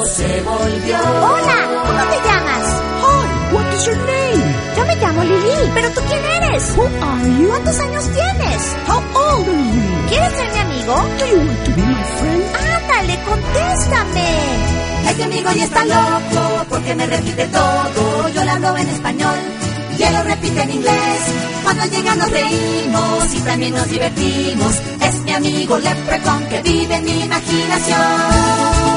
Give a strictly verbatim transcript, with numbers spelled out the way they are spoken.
loco se volvió. Hola, ¿cómo te llamas? Hi, what is your name? Yo me llamo Lili, pero ¿tú quién eres? Who are you? ¿Cuántos años tienes? How old are you? ¿Quieres ser mi amigo? Do you want to be my friend? Ándale, contéstame. Este amigo ya está loco porque me repite todo. Yo le hablo en español y él lo repite en inglés. Cuando llega nos reímos y también nos divertimos. Es mi amigo Leprechaun que vive en mi imaginación.